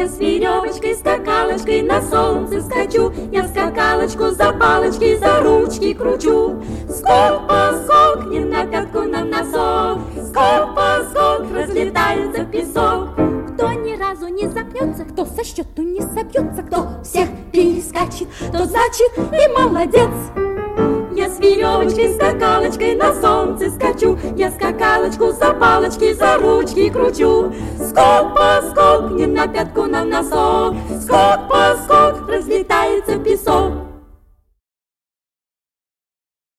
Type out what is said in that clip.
Я с веревочкой, скакалочкой на солнце скачу, я скакалочку за палочки, за ручки кручу. Скок-поскок, не на пятку, на носок, скок-поскок, разлетается песок. Кто ни разу не запнется, кто со счету не собьется, кто всех перескачет, то значит и молодец. Я с веревочкой, скакалочкой на солнце скачу, я скакалочку за палочки, за ручки кручу. Скок-поскок, не на пятку, на носок, скок-поскок, разлетается песок.